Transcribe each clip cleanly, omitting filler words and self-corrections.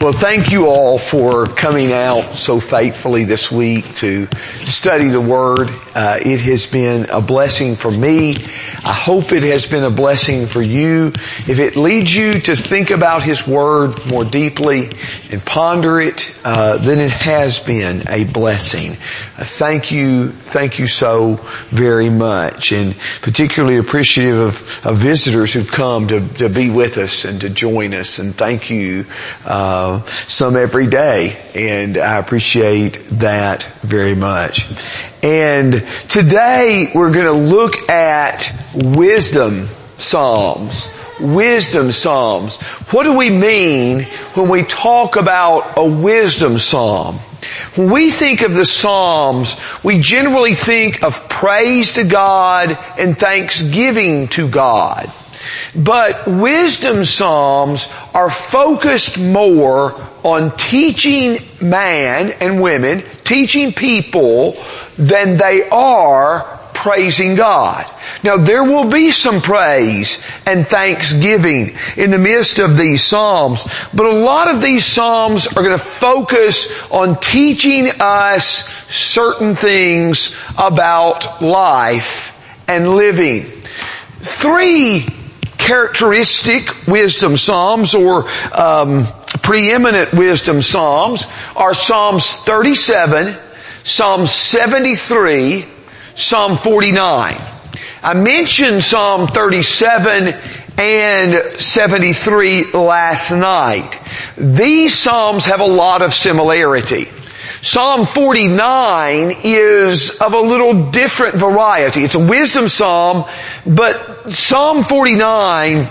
Well, thank you all for coming out so faithfully this week to study the Word. It has been a blessing for me. I hope it has been a blessing for you. If it leads you to think about His Word more deeply and ponder it, then it has been a blessing. Thank you so very much, and particularly appreciative of visitors who've come to be with us and to join us, and thank you some every day, and I appreciate that very much. And today we're going to look at wisdom psalms. Wisdom psalms. What do we mean when we talk about a wisdom psalm? When we think of the Psalms, we generally think of praise to God and thanksgiving to God. But wisdom psalms are focused more on teaching man and women, teaching people, than they are praising God. Now there will be some praise and thanksgiving in the midst of these psalms, but a lot of these psalms are going to focus on teaching us certain things about life and living. Three characteristic wisdom psalms, or preeminent wisdom psalms, are Psalms 37, Psalm 73, Psalm 49. I mentioned Psalm 37 and 73 last night. These psalms have a lot of similarity. Psalm 49 is of a little different variety. It's a wisdom psalm, but Psalm 49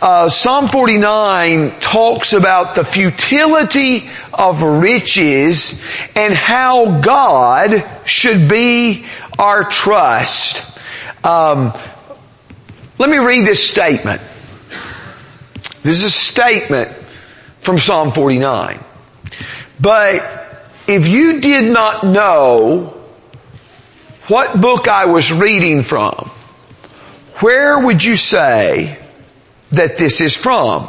talks about the futility of riches and how God should be our trust. Let me read this statement. This is a statement from Psalm 49. But if you did not know what book I was reading from, where would you say that this is from?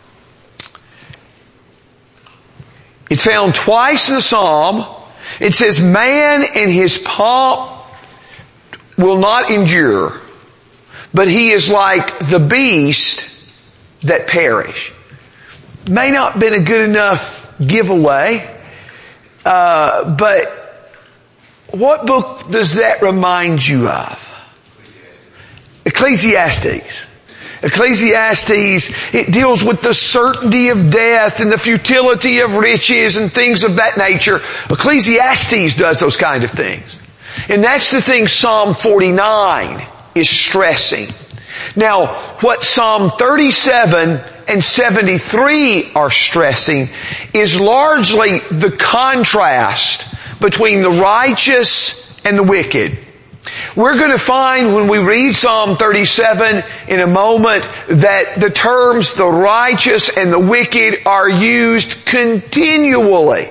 It's found twice in the Psalm. It says, man in his pomp will not endure, but he is like the beast that perish. May not have been a good enough giveaway. But what book does that remind you of? Ecclesiastes. Ecclesiastes, it deals with the certainty of death and the futility of riches and things of that nature. Ecclesiastes does those kind of things. And that's the thing Psalm 49 is stressing. Now, what Psalm 37 and 73 are stressing is largely the contrast between the righteous and the wicked. We're going to find when we read Psalm 37 in a moment that the terms the righteous and the wicked are used continually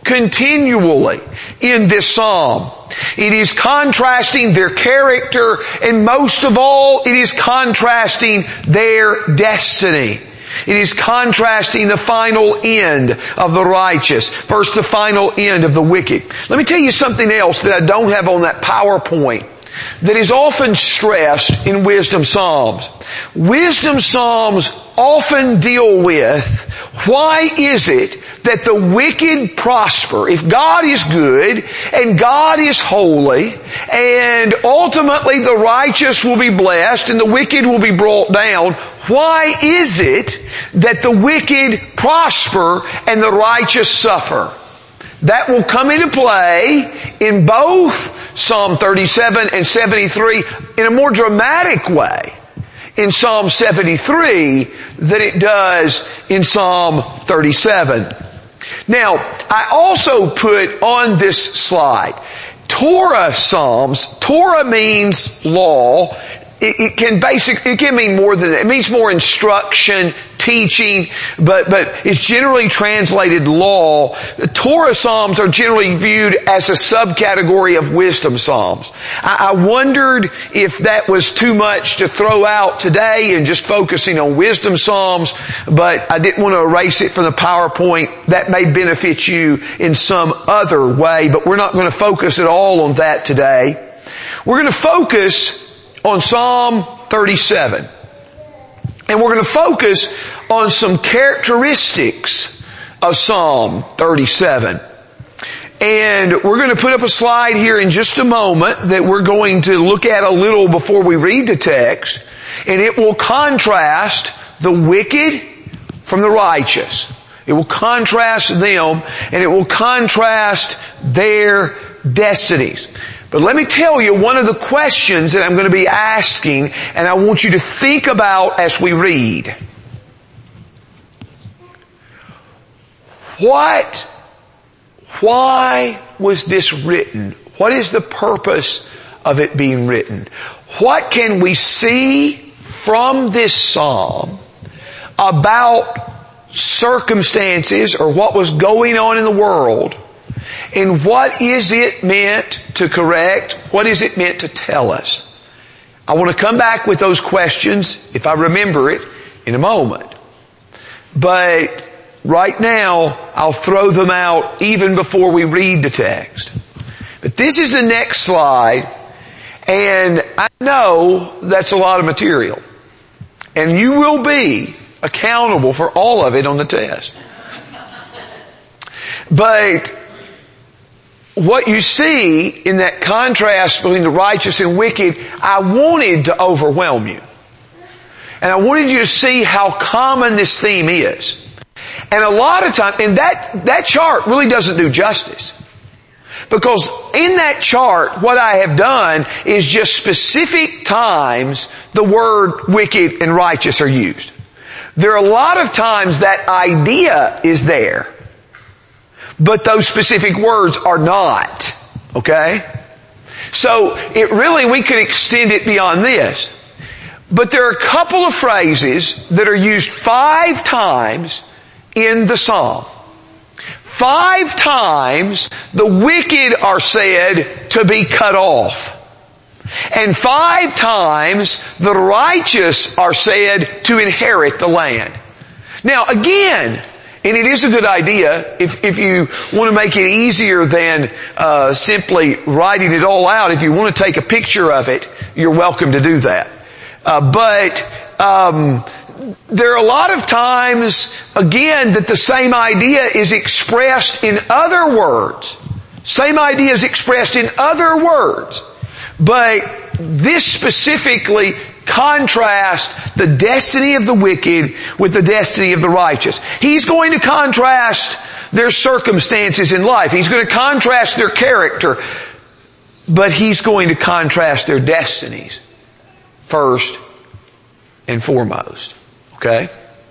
in this psalm. It is contrasting their character, and most of all, it is contrasting their destiny. It is contrasting the final end of the righteous versus the final end of the wicked. Let me tell you something else that I don't have on that PowerPoint that is often stressed in wisdom psalms. Wisdom psalms often deal with why is it that the wicked prosper. If God is good and God is holy and ultimately the righteous will be blessed and the wicked will be brought down, why is it that the wicked prosper and the righteous suffer? That will come into play in both Psalm 37 and 73 in a more dramatic way in Psalm 73 than it does in Psalm 37. Now, I also put on this slide Torah Psalms. Torah means law. It can mean more than that. It means more instruction, teaching, but it's generally translated law. The Torah Psalms are generally viewed as a subcategory of wisdom Psalms. I wondered if that was too much to throw out today and just focusing on wisdom Psalms, but I didn't want to erase it from the PowerPoint. That may benefit you in some other way, but we're not going to focus at all on that today. We're going to focus on Psalm 37. And we're going to focus on some characteristics of Psalm 37. And we're going to put up a slide here in just a moment that we're going to look at a little before we read the text. And it will contrast the wicked from the righteous. It will contrast them, and it will contrast their destinies. But let me tell you one of the questions that I'm going to be asking, and I want you to think about as we read. Why was this written? What is the purpose of it being written? What can we see from this psalm about circumstances or what was going on in the world? And what is it meant to correct? What is it meant to tell us? I want to come back with those questions, if I remember it, in a moment. But right now, I'll throw them out even before we read the text. But this is the next slide, and I know that's a lot of material. And you will be accountable for all of it on the test. But what you see in that contrast between the righteous and wicked, I wanted to overwhelm you. And I wanted you to see how common this theme is. And a lot of times, and that chart really doesn't do justice. Because in that chart, what I have done is just specific times the word wicked and righteous are used. There are a lot of times that idea is there, but those specific words are not. Okay? So we could extend it beyond this. But there are a couple of phrases that are used 5 times in the psalm. 5 times the wicked are said to be cut off. And 5 times the righteous are said to inherit the land. Now again, and it is a good idea, if you want to make it easier than simply writing it all out, if you want to take a picture of it, you're welcome to do that. But there are a lot of times, again, that the same idea is expressed in other words. Same idea is expressed in other words. But this specifically contrasts the destiny of the wicked with the destiny of the righteous. He's going to contrast their circumstances in life. He's going to contrast their character. But he's going to contrast their destinies first and foremost. Okay?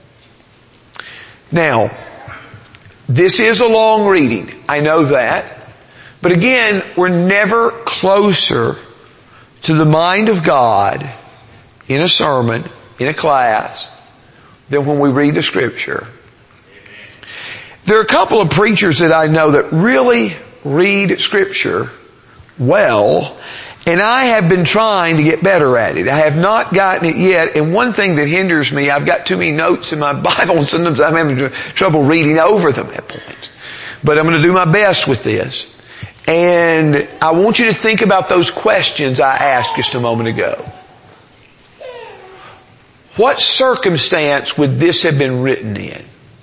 Now, this is a long reading. I know that. But again, we're never closer to the mind of God in a sermon, in a class, than when we read the Scripture. There are a couple of preachers that I know that really read Scripture well, and I have been trying to get better at it. I have not gotten it yet, and one thing that hinders me, I've got too many notes in my Bible, and sometimes I'm having trouble reading over them at points. But I'm going to do my best with this. And I want you to think about those questions I asked just a moment ago. What circumstance would this have been written in?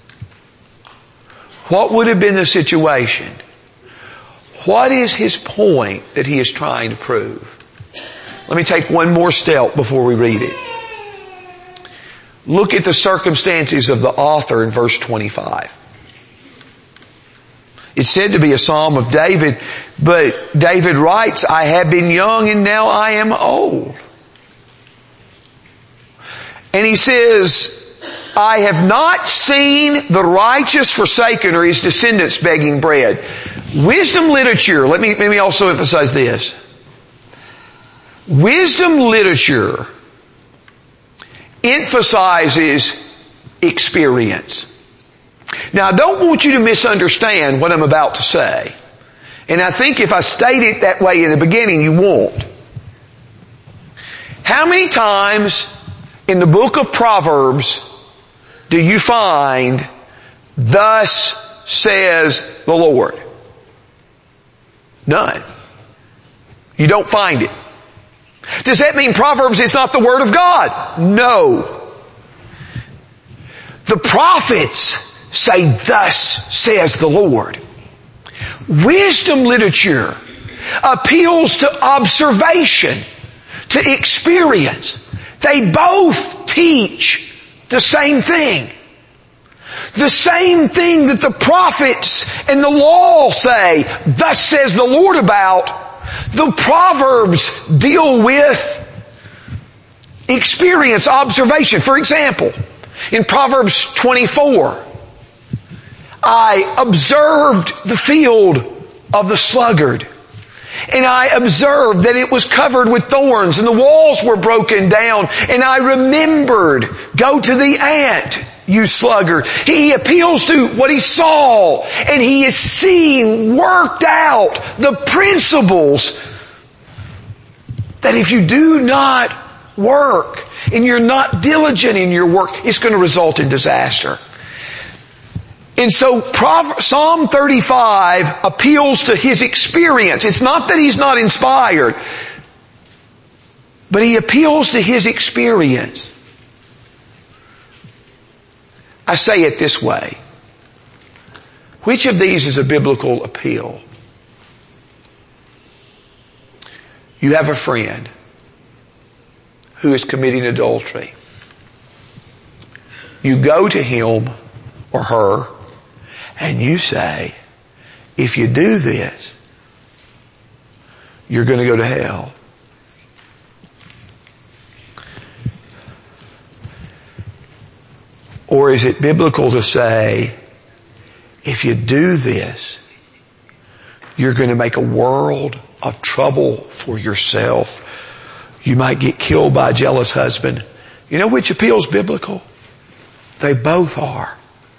What would have been the situation? What is his point that he is trying to prove? Let me take one more step before we read it. Look at the circumstances of the author in verse 25. It's said to be a psalm of David, but David writes, I have been young and now I am old. And he says, I have not seen the righteous forsaken or his descendants begging bread. Wisdom literature, let me also emphasize this. Wisdom literature emphasizes experience. Now, I don't want you to misunderstand what I'm about to say. And I think if I state it that way in the beginning, you won't. How many times in the book of Proverbs do you find, "Thus says the Lord"? None. You don't find it. Does that mean Proverbs is not the Word of God? No. The prophets say, "Thus says the Lord." Wisdom literature appeals to observation, to experience. They both teach the same thing. The same thing that the prophets and the law say, "Thus says the Lord" about, the Proverbs deal with experience, observation. For example, in Proverbs 24, "I observed the field of the sluggard, and I observed that it was covered with thorns, and the walls were broken down, and I remembered." Go to the ant, you sluggard. He appeals to what he saw, and he is seeing worked out the principles that if you do not work and you're not diligent in your work, it's going to result in disaster. And so Psalm 35 appeals to his experience. It's not that he's not inspired, but he appeals to his experience. I say it this way. Which of these is a biblical appeal? You have a friend who is committing adultery. You go to him or her and you say, "If you do this, you're going to go to hell." Or is it biblical to say, "If you do this, you're going to make a world of trouble for yourself. You might get killed by a jealous husband"? You know which appeals biblical? They both are.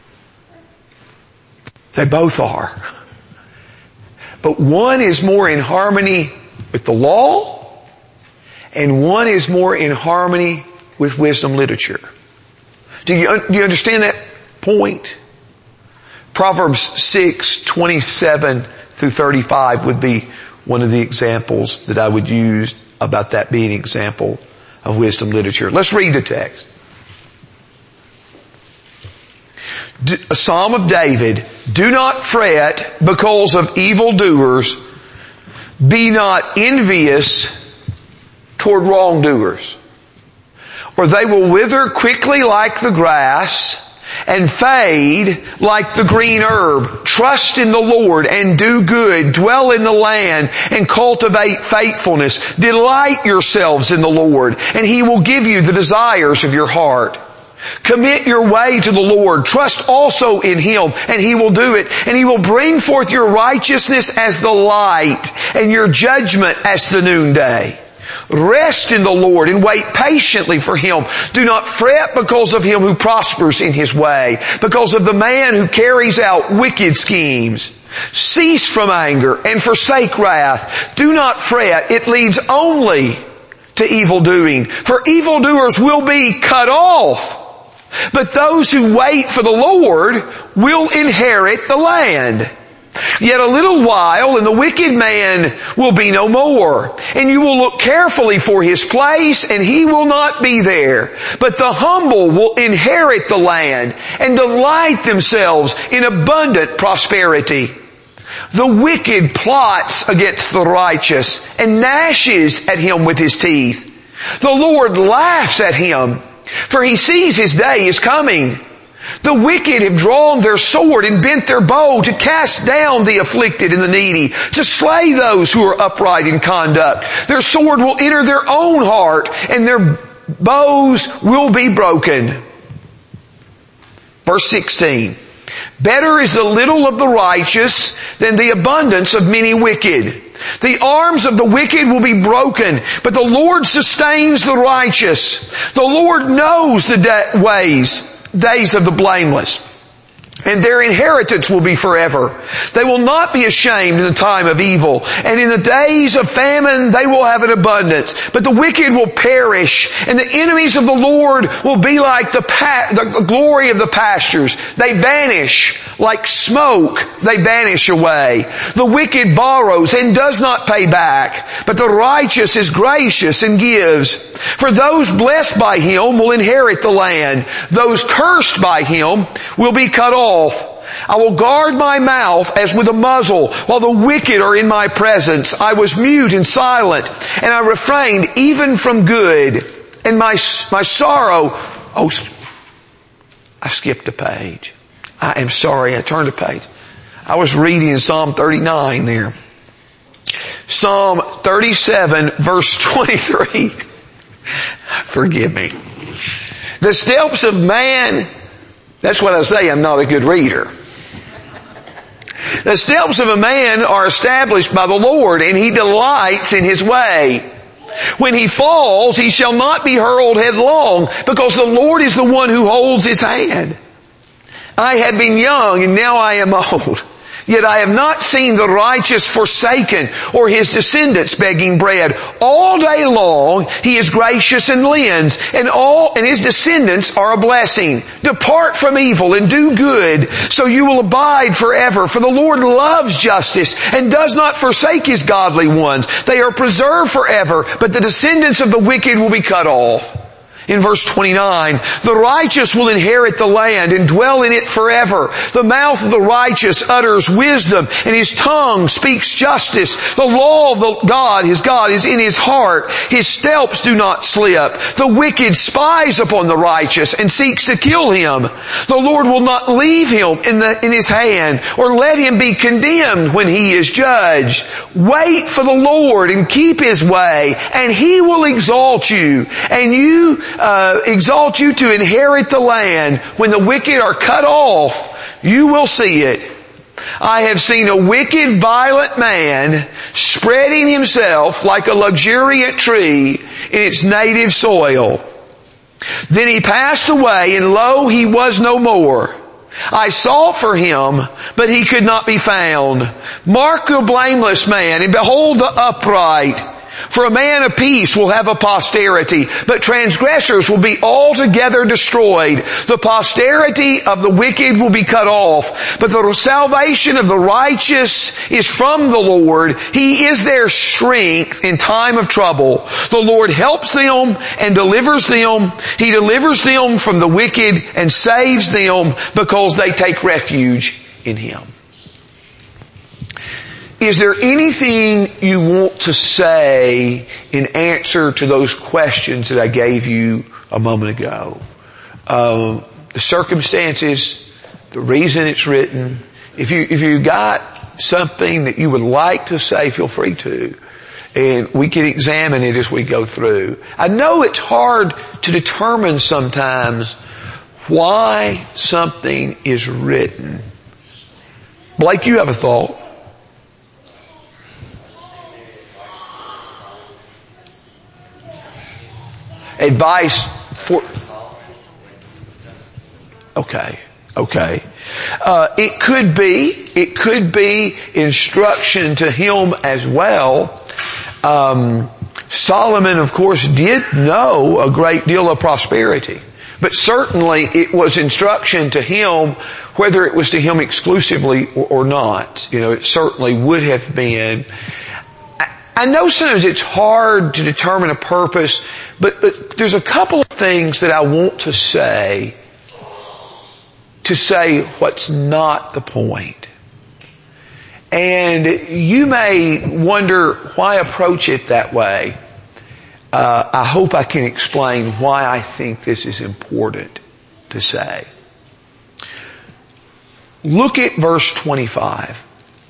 They both are. But one is more in harmony with the law, and one is more in harmony with wisdom literature. Do you understand that point? Proverbs 6:27 through 35 would be one of the examples that I would use about that being an example of wisdom literature. Let's read the text. A Psalm of David, "Do not fret because of evildoers. Be not envious toward wrongdoers, or they will wither quickly like the grass and fade like the green herb. Trust in the Lord and do good. Dwell in the land and cultivate faithfulness. Delight yourselves in the Lord, and He will give you the desires of your heart. Commit your way to the Lord. Trust also in Him, and He will do it. And He will bring forth your righteousness as the light, and your judgment as the noonday. Rest in the Lord and wait patiently for Him. Do not fret because of him who prospers in his way, because of the man who carries out wicked schemes. Cease from anger and forsake wrath. Do not fret. It leads only to evil doing. For evildoers will be cut off, but those who wait for the Lord will inherit the land. Yet a little while and the wicked man will be no more, and you will look carefully for his place, and he will not be there. But the humble will inherit the land and delight themselves in abundant prosperity. The wicked plots against the righteous and gnashes at him with his teeth. The Lord laughs at him, for He sees his day is coming. The wicked have drawn their sword and bent their bow to cast down the afflicted and the needy, to slay those who are upright in conduct. Their sword will enter their own heart, and their bows will be broken. Verse 16. Better is the little of the righteous than the abundance of many wicked. The arms of the wicked will be broken, but the Lord sustains the righteous. The Lord knows the ways days of the blameless, and their inheritance will be forever. They will not be ashamed in the time of evil, and in the days of famine they will have an abundance. But the wicked will perish, and the enemies of the Lord will be like the glory of the pastures. They vanish like smoke. They vanish away. The wicked borrows and does not pay back, but the righteous is gracious and gives. For those blessed by him will inherit the land. Those cursed by him will be cut off. I will guard my mouth as with a muzzle while the wicked are in my presence. I was mute and silent, and I refrained even from good. And my sorrow, I skipped a page. I am sorry, I turned a page. I was reading Psalm 39 there. Psalm 37 verse 23. Forgive me. The steps of man, that's what I say, I'm not a good reader. The steps of a man are established by the Lord, and he delights in his way. When he falls, he shall not be hurled headlong, because the Lord is the one who holds his hand. I have been young, and now I am old. Yet I have not seen the righteous forsaken, or his descendants begging bread. All day long he is gracious and lends, and his descendants are a blessing. Depart from evil and do good, so you will abide forever. For the Lord loves justice and does not forsake his godly ones. They are preserved forever, but the descendants of the wicked will be cut off. In verse 29, the righteous will inherit the land and dwell in it forever. The mouth of the righteous utters wisdom, and his tongue speaks justice. The law of the God, his God, is in his heart. His steps do not slip. The wicked spies upon the righteous and seeks to kill him. The Lord will not leave him in his hand, or let him be condemned when he is judged. Wait for the Lord and keep his way, and he will exalt you, and exalt you to inherit the land. When the wicked are cut off, you will see it. I have seen a wicked, violent man spreading himself like a luxuriant tree in its native soil. Then he passed away, and lo, he was no more. I sought for him, but he could not be found. Mark the blameless man, and behold the upright. For a man of peace will have a posterity, but transgressors will be altogether destroyed. The posterity of the wicked will be cut off, but the salvation of the righteous is from the Lord. He is their strength in time of trouble. The Lord helps them and delivers them. He delivers them from the wicked and saves them because they take refuge in him. Is there anything you want to say in answer to those questions that I gave you a moment ago? The circumstances, the reason it's written. If you got something that you would like to say, feel free to. And we can examine it as we go through. I know it's hard to determine sometimes why something is written. Blake, you have a thought. Advice for... Okay. It could be instruction to him as well. Solomon, of course, did know a great deal of prosperity. But certainly it was instruction to him, whether it was to him exclusively or not. You know, it certainly would have been. I know sometimes it's hard to determine a purpose, but there's a couple of things that I want to say what's not the point. And you may wonder why approach it that way. I hope I can explain why I think this is important to say. Look at verse 25.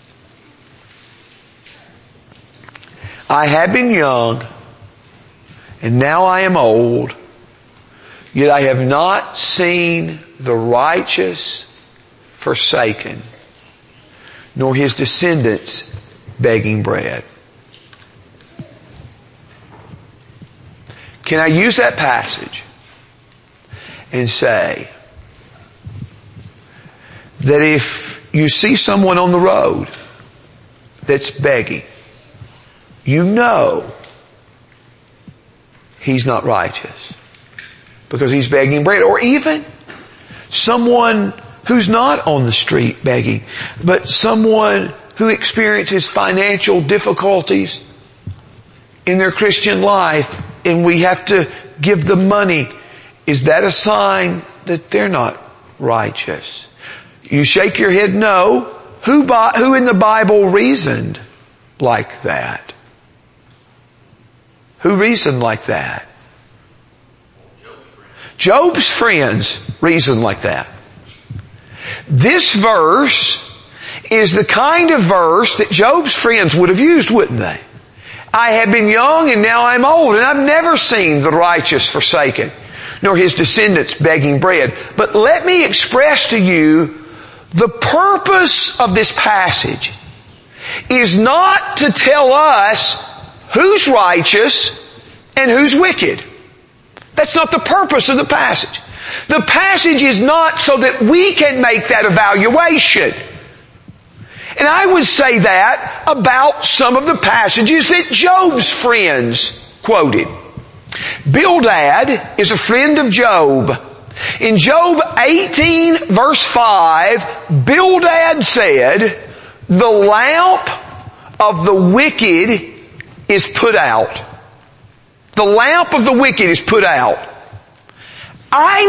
I have been young, and now I am old, yet I have not seen the righteous forsaken, nor his descendants begging bread. Can I use that passage and say, that if you see someone on the road that's begging, you know he's not righteous because he's begging bread. Or even someone who's not on the street begging, but someone who experiences financial difficulties in their Christian life, and we have to give them money. Is that a sign that they're not righteous? You shake your head no. Who in the Bible reasoned like that? Who reasoned like that? Job's friends reasoned like that. This verse is the kind of verse that Job's friends would have used, wouldn't they? I have been young and now I'm old, and I've never seen the righteous forsaken, nor his descendants begging bread. But let me express to you the purpose of this passage is not to tell us who's righteous and who's wicked. That's not the purpose of the passage. The passage is not so that we can make that evaluation. And I would say that about some of the passages that Job's friends quoted. Bildad is a friend of Job. In Job 18 verse 5, Bildad said, the lamp of the wicked is put out. The lamp of the wicked is put out. I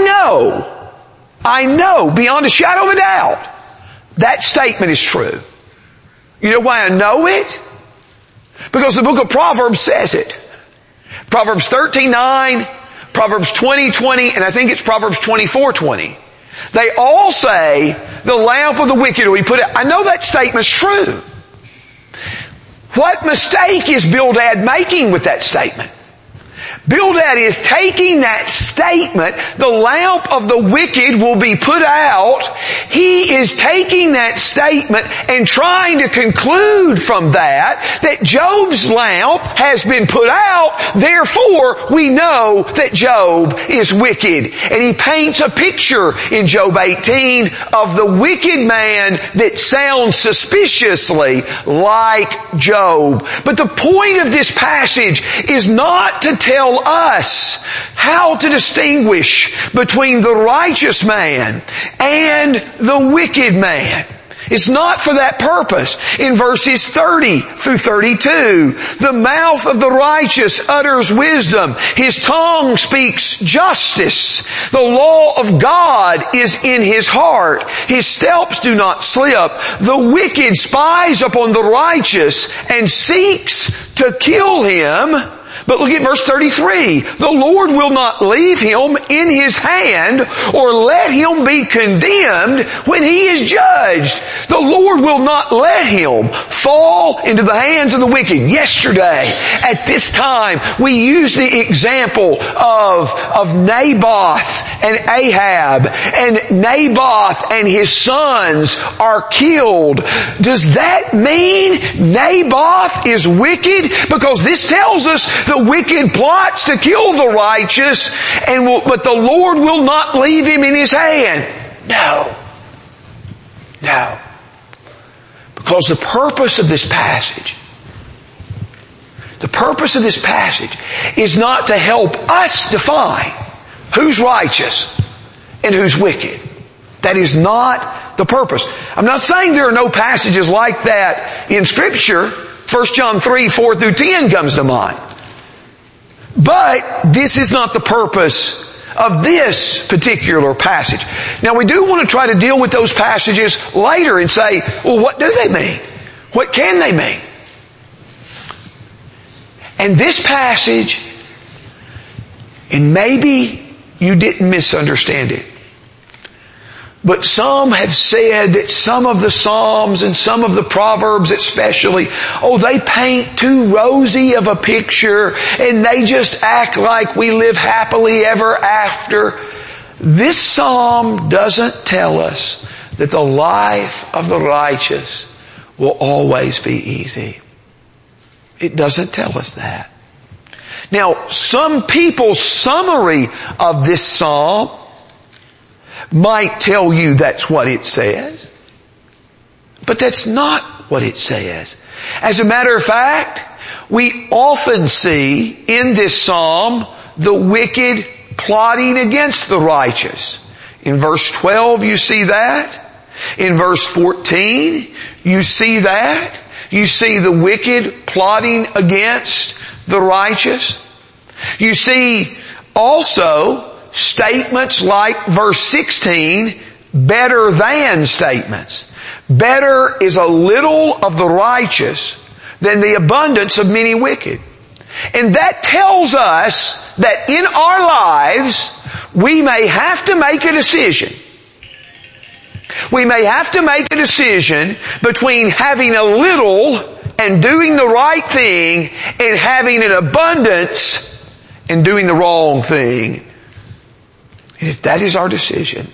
know beyond a shadow of a doubt that statement is true. You know why I know it? Because the book of Proverbs says it. Proverbs 13:9, Proverbs 20:20, and I think it's Proverbs 24:20. They all say the lamp of the wicked will be put out. I know that statement's true. What mistake is Bildad making with that statement? Bildad is taking that statement, the lamp of the wicked will be put out. He is taking that statement and trying to conclude from that Job's lamp has been put out, therefore we know that Job is wicked. And he paints a picture in Job 18 of the wicked man that sounds suspiciously like Job. But the point of this passage is not to tell us how to distinguish between the righteous man and the wicked man. It's not for that purpose. In verses 30 through 32, the mouth of the righteous utters wisdom. His tongue speaks justice. The law of God is in his heart. His steps do not slip. The wicked spies upon the righteous and seeks to kill him. But look at verse 33. The Lord will not leave him in his hand or let him be condemned when he is judged. The Lord will not let him fall into the hands of the wicked. Yesterday, at this time, we used the example of Naboth and Ahab. And Naboth and his sons are killed. Does that mean Naboth is wicked? Because this tells us the wicked plots to kill the righteous, but the Lord will not leave him in his hand. No. Because the purpose of this passage is not to help us define who's righteous and who's wicked. That is not the purpose. I'm not saying there are no passages like that in Scripture. 1 John 3:4 through 10 comes to mind. But this is not the purpose of this particular passage. Now we do want to try to deal with those passages later and say, well, what do they mean? What can they mean? And this passage, and maybe you didn't misunderstand it, but some have said that some of the Psalms and some of the Proverbs especially, they paint too rosy of a picture and they just act like we live happily ever after. This Psalm doesn't tell us that the life of the righteous will always be easy. It doesn't tell us that. Now, some people's summary of this Psalm might tell you that's what it says. But that's not what it says. As a matter of fact, we often see in this psalm the wicked plotting against the righteous. In verse 12 you see that. In verse 14 you see that. You see the wicked plotting against the righteous. You see also statements like verse 16, better than statements. Better is a little of the righteous than the abundance of many wicked. And that tells us that in our lives, we may have to make a decision. We may have to make a decision between having a little and doing the right thing and having an abundance and doing the wrong thing. And if that is our decision,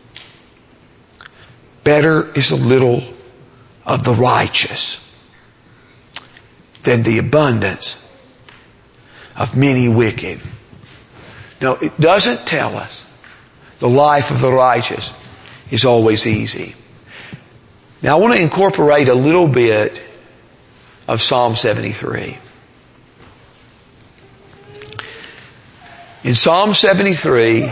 better is a little of the righteous than the abundance of many wicked. Now, it doesn't tell us the life of the righteous is always easy. Now, I want to incorporate a little bit of Psalm 73. In Psalm 73,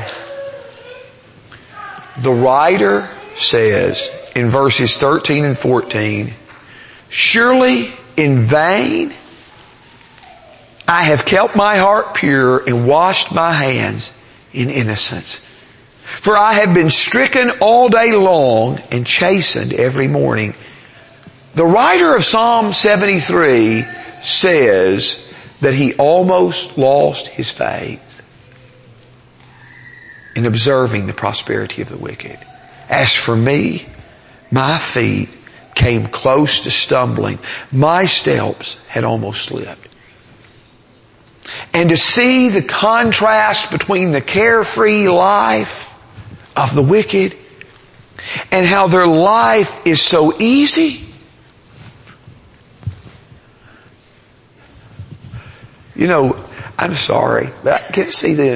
the writer says in verses 13 and 14, surely in vain I have kept my heart pure and washed my hands in innocence. For I have been stricken all day long and chastened every morning. The writer of Psalm 73 says that he almost lost his faith in observing the prosperity of the wicked. As for me, my feet came close to stumbling. My steps had almost slipped. And to see the contrast between the carefree life of the wicked and how their life is so easy. You know, I'm sorry, but can I see the...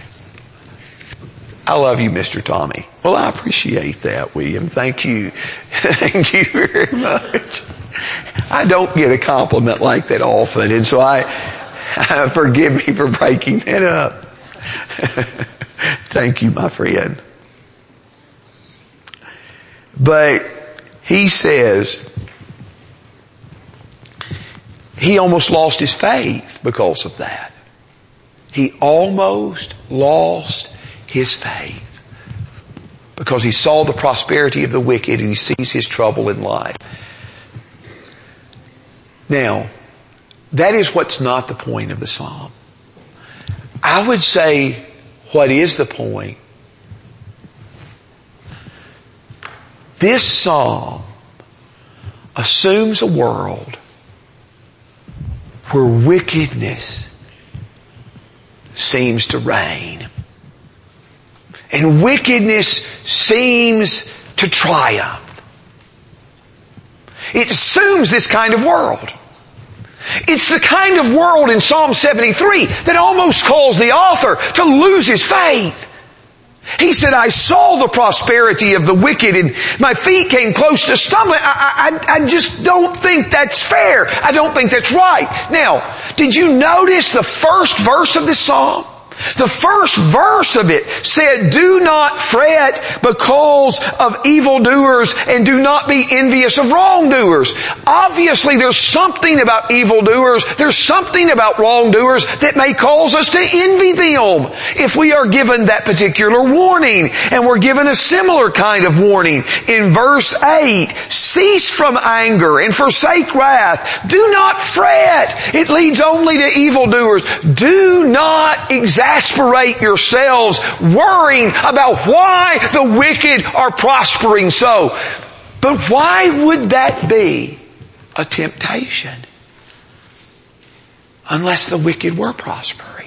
I love you, Mr. Tommy. Well, I appreciate that, William. Thank you. Thank you very much. I don't get a compliment like that often, and so forgive me for breaking that up. Thank you, my friend. But he says he almost lost his faith because of that. He almost lost his faith because he saw the prosperity of the wicked and he sees his trouble in life. Now, that is what's not the point of the psalm. I would say what is the point. This psalm assumes a world where wickedness seems to reign. And wickedness seems to triumph. It assumes this kind of world. It's the kind of world in Psalm 73 that almost caused the author to lose his faith. He said, I saw the prosperity of the wicked and my feet came close to stumbling. I just don't think that's fair. I don't think that's right. Now, did you notice the first verse of this psalm? The first verse of it said, do not fret because of evildoers and do not be envious of wrongdoers. Obviously there's something about evildoers, there's something about wrongdoers that may cause us to envy them if we are given that particular warning. And we're given a similar kind of warning. In verse 8, cease from anger and forsake wrath. Do not fret. It leads only to evildoers. Do not exasperate yourselves worrying about why the wicked are prospering so. But why would that be a temptation unless the wicked were prospering?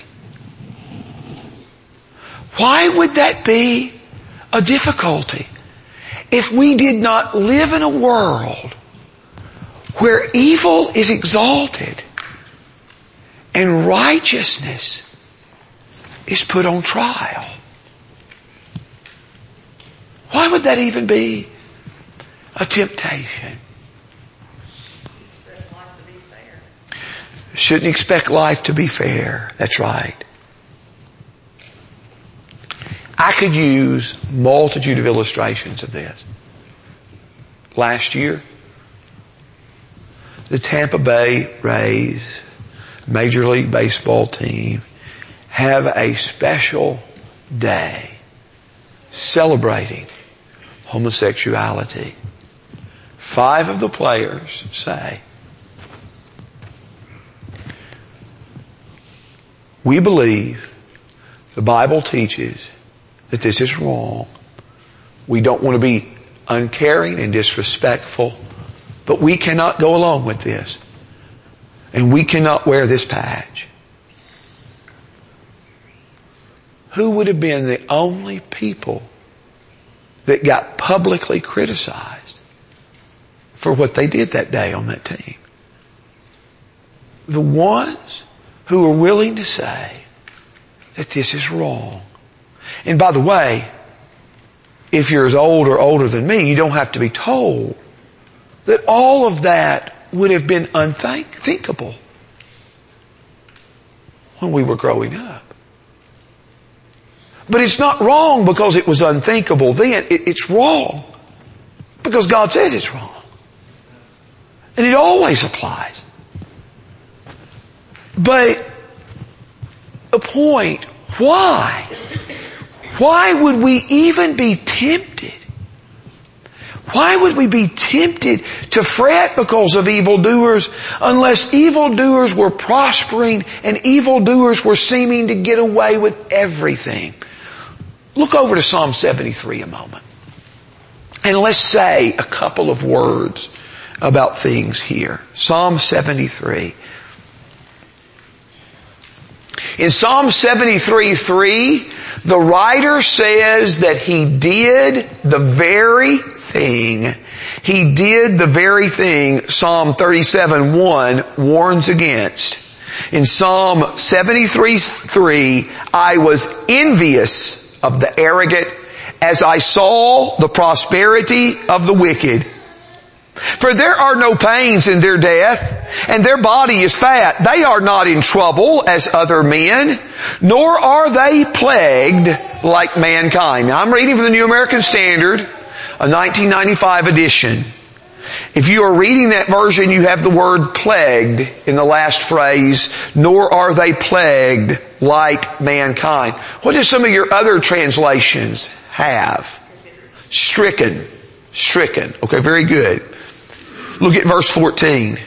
Why would that be a difficulty if we did not live in a world where evil is exalted and righteousness is put on trial? Why would that even be a temptation? Shouldn't expect life to be fair. That's right. I could use multitude of illustrations of this. Last year, the Tampa Bay Rays, Major League Baseball team, have a special day celebrating homosexuality. 5 of the players say, we believe the Bible teaches that this is wrong. We don't want to be uncaring and disrespectful, but we cannot go along with this. And we cannot wear this patch. Who would have been the only people that got publicly criticized for what they did that day on that team? The ones who are willing to say that this is wrong. And by the way, if you're as old or older than me, you don't have to be told that all of that would have been unthinkable when we were growing up. But it's not wrong because it was unthinkable then. It's wrong because God says it's wrong. And it always applies. But a point, why? Why would we even be tempted? Why would we be tempted to fret because of evildoers unless evildoers were prospering and evildoers were seeming to get away with everything? Look over to Psalm 73 a moment. And let's say a couple of words about things here. Psalm 73. In Psalm 73:3, the writer says that he did the very thing. He did the very thing Psalm 37:1 warns against. In Psalm 73:3, I was envious of the arrogant as I saw the prosperity of the wicked. For there are no pains in their death, and their body is fat. They are not in trouble as other men, nor are they plagued like mankind. Now I'm reading from the New American Standard, a 1995 edition. If you are reading that version, you have the word plagued in the last phrase, nor are they plagued like mankind. What do some of your other translations have? Stricken. Stricken. Okay, very good. Look at verse 14.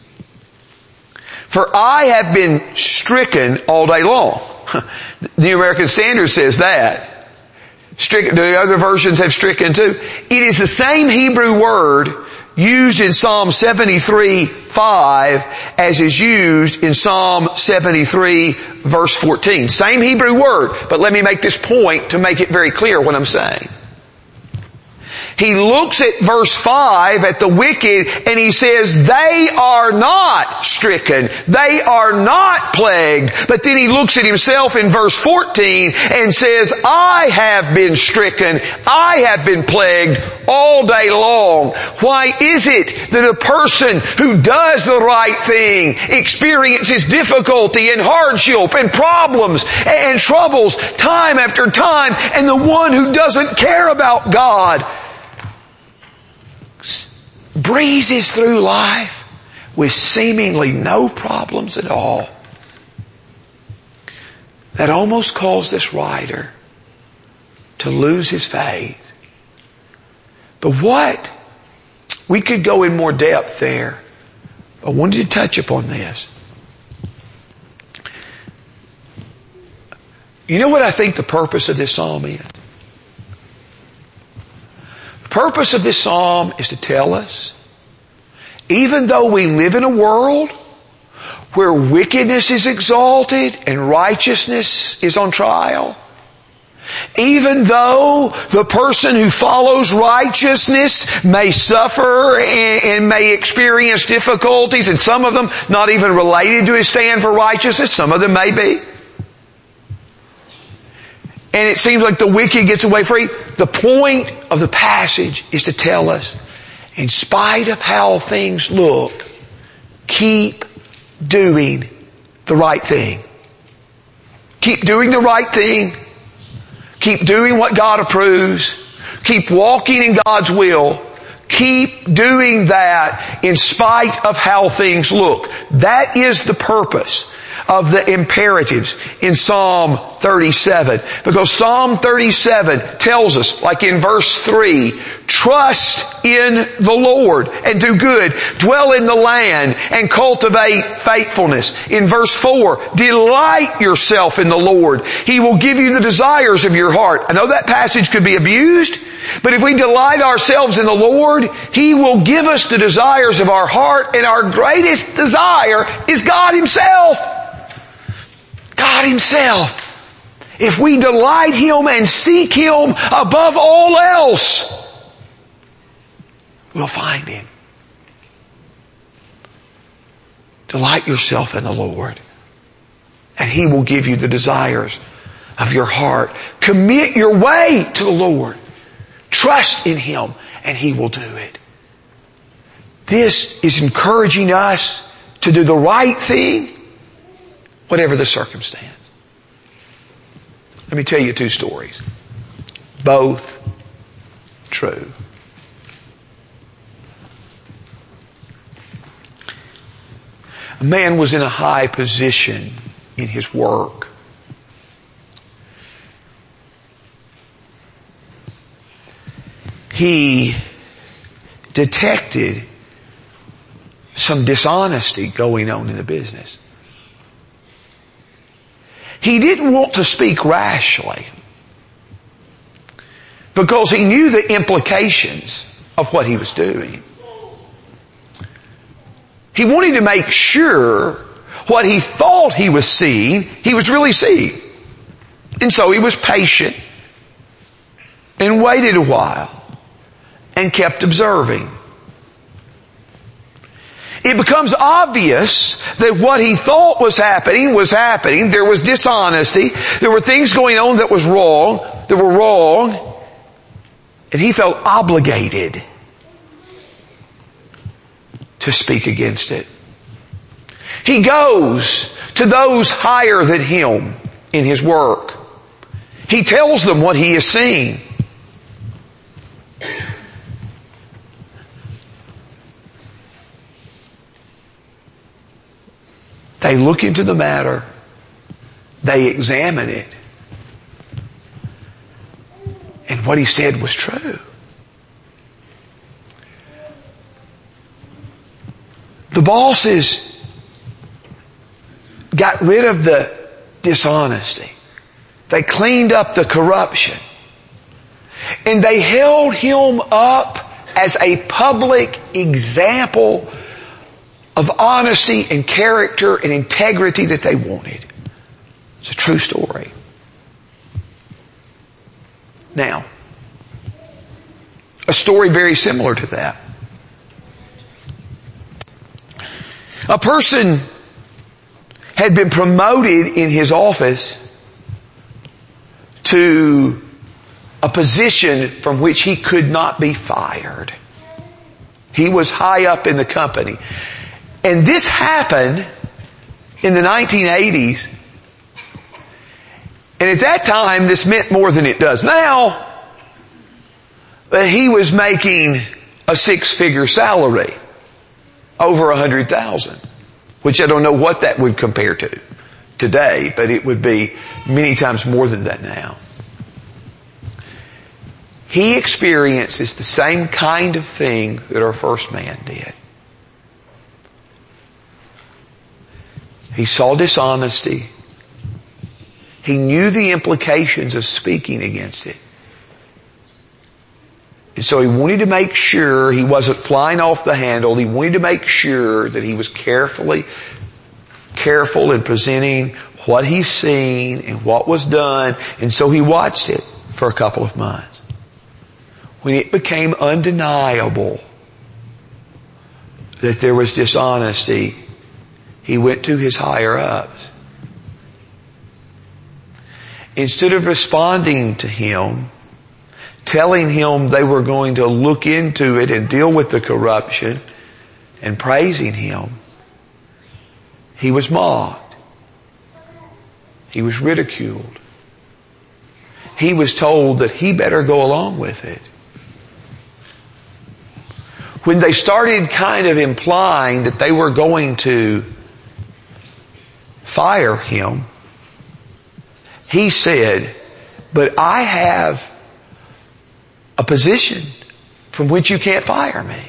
For I have been stricken all day long. The New American Standard says that. Stricken. The other versions have stricken too. It is the same Hebrew word used in Psalm 73:5 as is used in Psalm 73 verse 14. Same Hebrew word, but let me make this point to make it very clear what I'm saying. He looks at verse 5 at the wicked and he says, they are not stricken. They are not plagued. But then he looks at himself in verse 14 and says, I have been stricken. I have been plagued all day long. Why is it that a person who does the right thing experiences difficulty and hardship and problems and troubles time after time, and the one who doesn't care about God breezes through life with seemingly no problems at all? That almost caused this writer to lose his faith. But what? We could go in more depth there. I wanted to touch upon this. You know what I think the purpose of this psalm is? The purpose of this psalm is to tell us, even though we live in a world where wickedness is exalted and righteousness is on trial, even though the person who follows righteousness may suffer and may experience difficulties, and some of them not even related to his stand for righteousness, some of them may be, and it seems like the wicked gets away free. The point of the passage is to tell us, in spite of how things look, keep doing the right thing. Keep doing the right thing. Keep doing what God approves. Keep walking in God's will. Keep doing that in spite of how things look. That is the purpose of the imperatives in Psalm 37. Because Psalm 37 tells us, like in verse 3, trust in the Lord and do good. Dwell in the land and cultivate faithfulness. In verse 4, delight yourself in the Lord. He will give you the desires of your heart. I know that passage could be abused, but if we delight ourselves in the Lord, He will give us the desires of our heart, and our greatest desire is God Himself. God Himself. If we delight Him and seek Him above all else, we'll find Him. Delight yourself in the Lord, and He will give you the desires of your heart. Commit your way to the Lord. Trust in Him, and He will do it. This is encouraging us to do the right thing, whatever the circumstance. Let me tell you two stories. Both true. A man was in a high position in his work. He detected some dishonesty going on in the business. He didn't want to speak rashly because he knew the implications of what he was doing. He wanted to make sure what he thought he was seeing, he was really seeing. And so he was patient and waited a while and kept observing. It becomes obvious that what he thought was happening was happening. There was dishonesty. There were things going on that were wrong. And he felt obligated to speak against it. He goes to those higher than him in his work. He tells them what he has seen. They look into the matter. They examine it. And what he said was true. The bosses got rid of the dishonesty. They cleaned up the corruption. And they held him up as a public example of honesty and character and integrity that they wanted. It's a true story. Now, a story very similar to that. A person had been promoted in his office to a position from which he could not be fired. He was high up in the company. And this happened in the 1980s. And at that time, this meant more than it does now. But he was making a 6-figure salary, over 100,000, which I don't know what that would compare to today, but it would be many times more than that now. He experiences the same kind of thing that our first man did. He saw dishonesty. He knew the implications of speaking against it. And so he wanted to make sure he wasn't flying off the handle. He wanted to make sure that he was careful in presenting what he's seen and what was done. And so he watched it for a couple of months. When it became undeniable that there was dishonesty, he went to his higher ups. Instead of responding to him, telling him they were going to look into it and deal with the corruption and praising him, He was mocked. He was ridiculed. He was told that he better go along with it. When they started kind of implying that they were going to fire him, he said, but I have a position from which you can't fire me.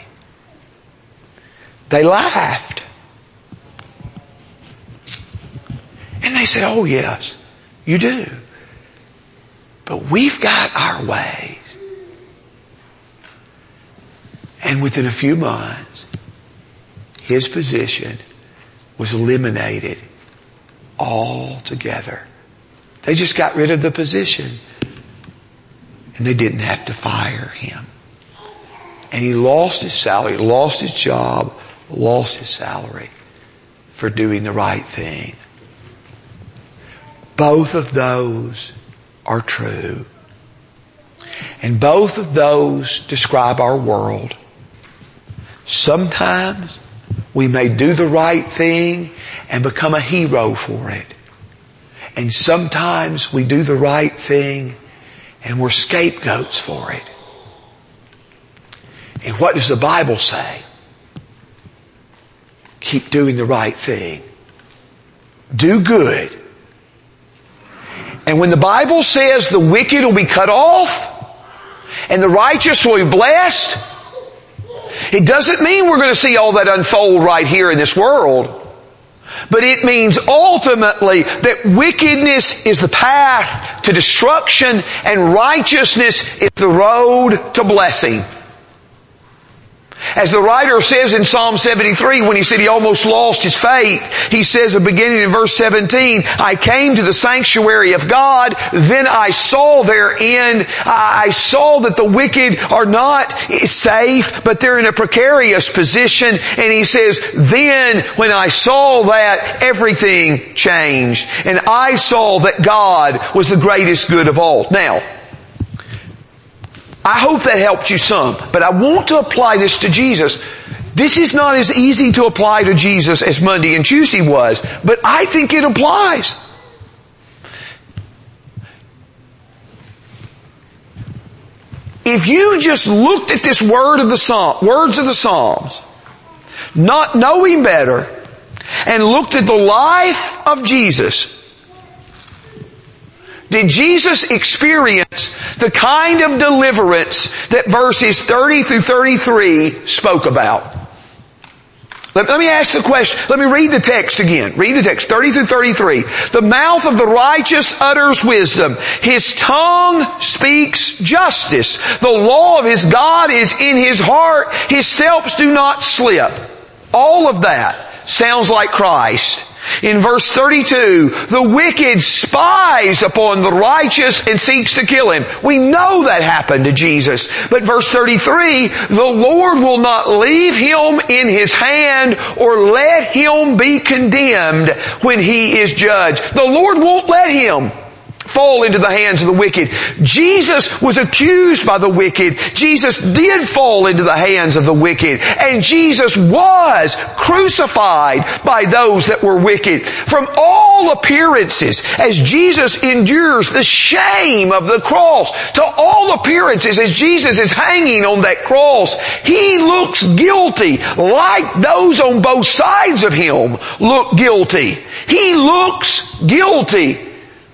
They laughed. And they said, oh yes, you do. But we've got our ways. And within a few months, his position was eliminated altogether. They just got rid of the position. And they didn't have to fire him. And he lost his salary, lost his job, lost his salary for doing the right thing. Both of those are true. And both of those describe our world. Sometimes we may do the right thing and become a hero for it. And sometimes we do the right thing and we're scapegoats for it. And what does the Bible say? Keep doing the right thing. Do good. And when the Bible says the wicked will be cut off and the righteous will be blessed, it doesn't mean we're going to see all that unfold right here in this world. But it means ultimately that wickedness is the path to destruction and righteousness is the road to blessing. As the writer says in Psalm 73, when he said he almost lost his faith, he says, beginning in verse 17, I came to the sanctuary of God, then I saw therein, I saw that the wicked are not safe, but they're in a precarious position. And he says, then when I saw that, everything changed. And I saw that God was the greatest good of all. Now, I hope that helped you some, but I want to apply this to Jesus. This is not as easy to apply to Jesus as Monday and Tuesday was, but I think it applies. If you just looked at this words of the Psalms, not knowing better, and looked at the life of Jesus, did Jesus experience the kind of deliverance that verses 30 through 33 spoke about? Let me ask the question. Let me read the text again. Read the text, 30 through 33. The mouth of the righteous utters wisdom. His tongue speaks justice. The law of his God is in his heart. His steps do not slip. All of that sounds like Christ. In verse 32, the wicked spies upon the righteous and seeks to kill him. We know that happened to Jesus. But verse 33, the Lord will not leave him in his hand or let him be condemned when he is judged. The Lord won't let him fall into the hands of the wicked. Jesus was accused by the wicked. Jesus did fall into the hands of the wicked. And Jesus was crucified by those that were wicked. From all appearances, as Jesus endures the shame of the cross, to all appearances, as Jesus is hanging on that cross, he looks guilty, like those on both sides of him look guilty. He looks guilty.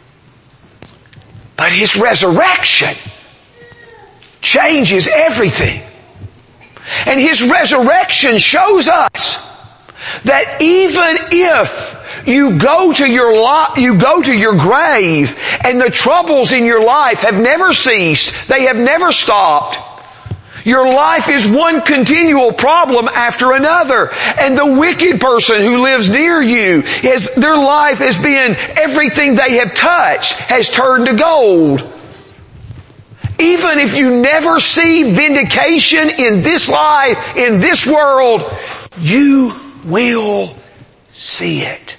But his resurrection changes everything. And his resurrection shows us that even if you go to your grave and the troubles in your life have never ceased, they have never stopped, your life is one continual problem after another. And the wicked person who lives near you, their life has been, everything they have touched has turned to gold. Even if you never see vindication in this life, in this world, you will see it.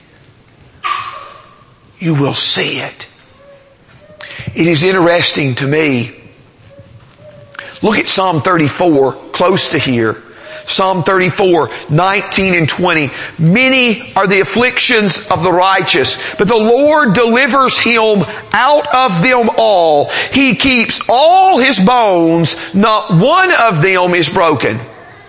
You will see it. It is interesting to me. Look at Psalm 34, close to here. Psalm 34, 19 and 20. Many are the afflictions of the righteous, but the Lord delivers him out of them all. He keeps all his bones, not one of them is broken.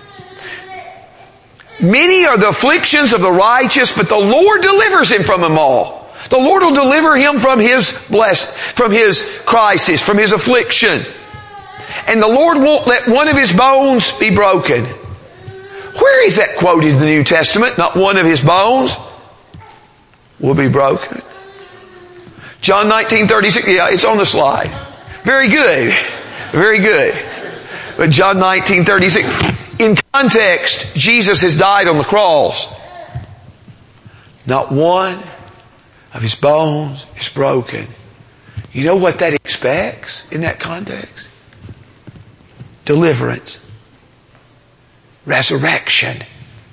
Many are the afflictions of the righteous, but the Lord delivers him from them all. The Lord will deliver him from his crisis, from his affliction. And the Lord won't let one of his bones be broken. Where is that quoted in the New Testament? Not one of his bones will be broken. John 19:36. Yeah, it's on the slide. Very good. Very good. But John 19:36. In context, Jesus has died on the cross. Not one of his bones is broken. You know what that expects in that context? Deliverance. Resurrection.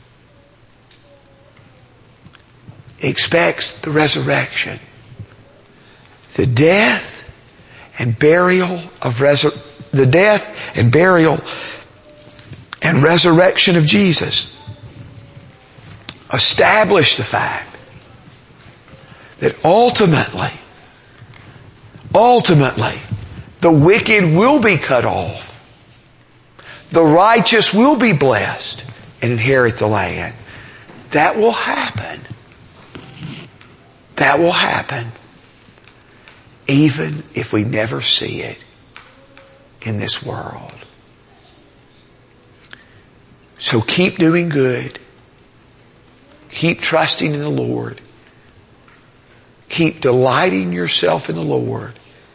It expects the resurrection. The death and burial and resurrection of Jesus establish the fact that ultimately, the wicked will be cut off. The righteous will be blessed and inherit the land. That will happen. That will happen even if we never see it in this world. So keep doing good. Keep trusting in the Lord. Keep delighting yourself in the Lord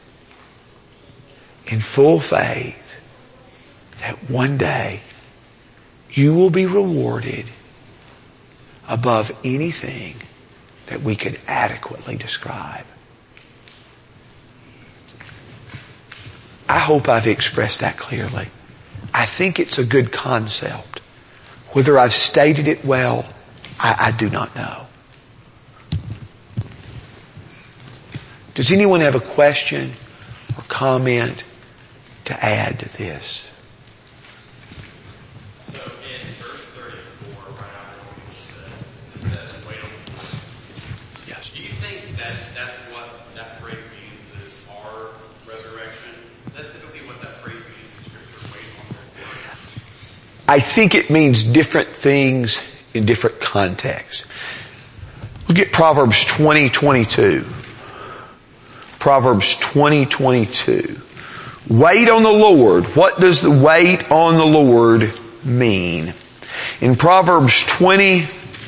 in full faith that one day you will be rewarded above anything that we could adequately describe. I hope I've expressed that clearly. I think it's a good concept. Whether I've stated it well, I do not know. Does anyone have a question or comment to add to this? So in verse 34, right after what you said, it says, wait on the Lord. Yes. Do you think that that's what that phrase means is our resurrection? Is that typically what that phrase means in Scripture, wait on the Lord? I think it means different things in different contexts. Look at Proverbs 20:22. Proverbs 20:22. Wait on the Lord. What does the wait on the Lord mean? In Proverbs 20,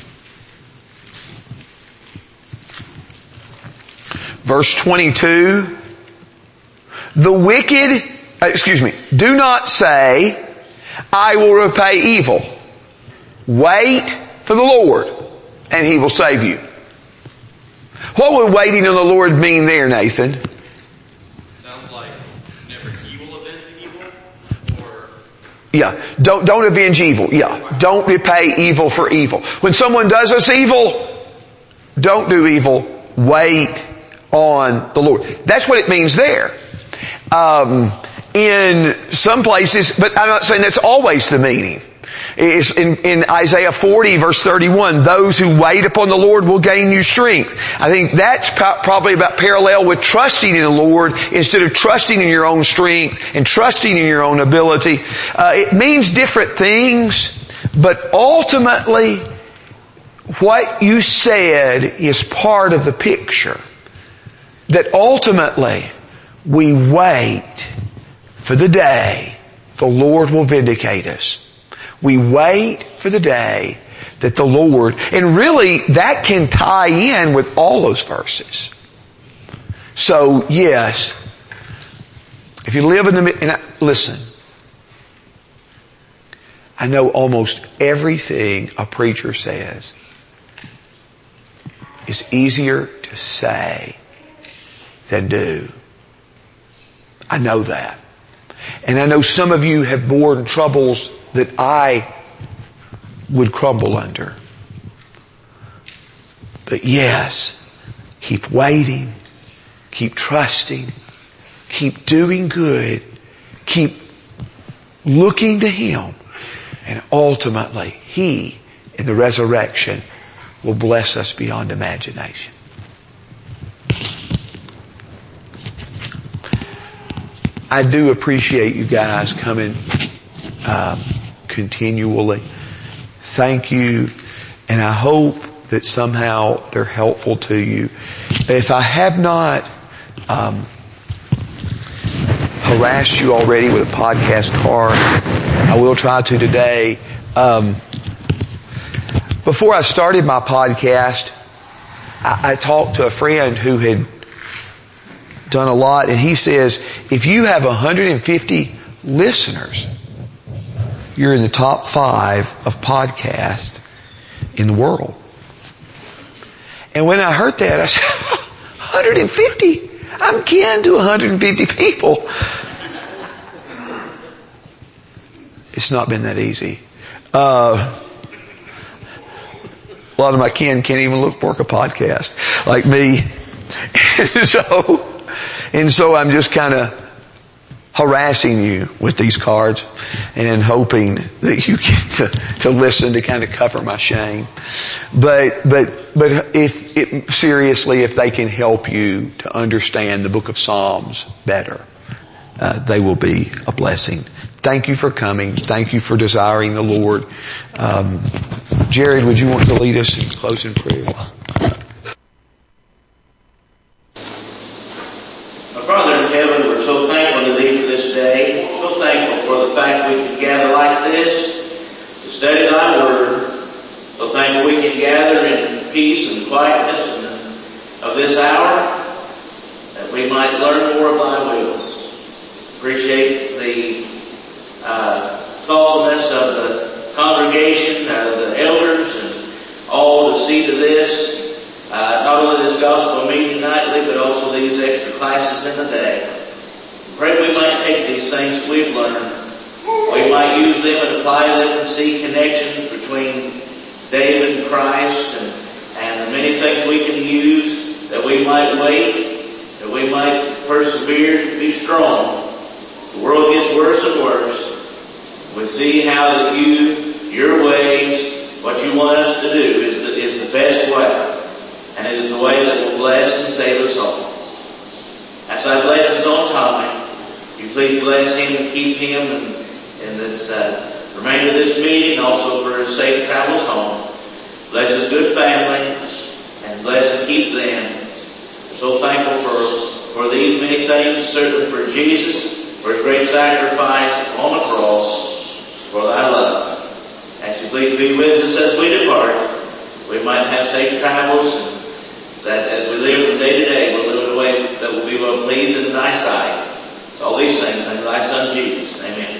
verse 22, do not say, I will repay evil. Wait for the Lord, and He will save you. What would waiting on the Lord mean there, Nathan? Sounds like never evil avenge evil, or... Yeah, don't avenge evil. Yeah, don't repay evil for evil. When someone does us evil, don't do evil. Wait on the Lord. That's what it means there. In some places, but I'm not saying that's always the meaning. It's in Isaiah 40 verse 31, those who wait upon the Lord will gain new strength. I think that's probably about parallel with trusting in the Lord instead of trusting in your own strength and trusting in your own ability. It means different things, but ultimately what you said is part of the picture. That ultimately we wait for the day the Lord will vindicate us. We wait for the day that the Lord, and really that can tie in with all those verses. So yes, if you live listen, I know almost everything a preacher says is easier to say than do. I know that. And I know some of you have borne troubles that I would crumble under. But yes, keep waiting, keep trusting, keep doing good, keep looking to Him, And ultimately, He, in the resurrection, will bless us beyond imagination. I do appreciate you guys coming continually. Thank you. And I hope that somehow they're helpful to you. If I have not harassed you already with a podcast card, I will try to today. Before I started my podcast, I talked to a friend who had done a lot, and he says, if you have 150 listeners, you're in the top 5 of podcasts in the world. And when I heard that, I said, 150? I'm kin to 150 people. It's not been that easy. A lot of my kin can't even work a podcast like me. And so I'm just kind of harassing you with these cards and hoping that you get to listen to kind of cover my shame. But seriously, if they can help you to understand the book of Psalms better, they will be a blessing. Thank you for coming. Thank you for desiring the Lord. Jared, would you want to lead us in closing prayer? Father in heaven, we're so thankful to Thee for this day. So thankful for the fact we can gather like this to study Thy Word. So thankful we can gather in peace and quietness of this hour that we might learn more of Thy will. Appreciate the thoughtfulness of the congregation, the elders, and all to see to this. Not only this gospel meeting nightly, but also these extra classes in the day. Pray we might take these things that we've learned. We might use them and apply them and see connections between David and Christ and the many things we can use, that we might wait, that we might persevere, be strong. The world gets worse and worse. We see how that your ways, what you want us to do is the best way. And it is the way that will bless and save us all. As Thy blessings on Tommy, you please bless him and keep him in this remainder of this meeting, also for his safe travels home. Bless his good family and bless and keep them. We're so thankful for these many things, certainly for Jesus, for his great sacrifice on the cross, for Thy love. Ask you please be with us as we depart. We might have safe travels, that as we live from day to day, we'll live in a way that will be well pleased in Thy sight. It's all these things in Thy Son Jesus. Amen.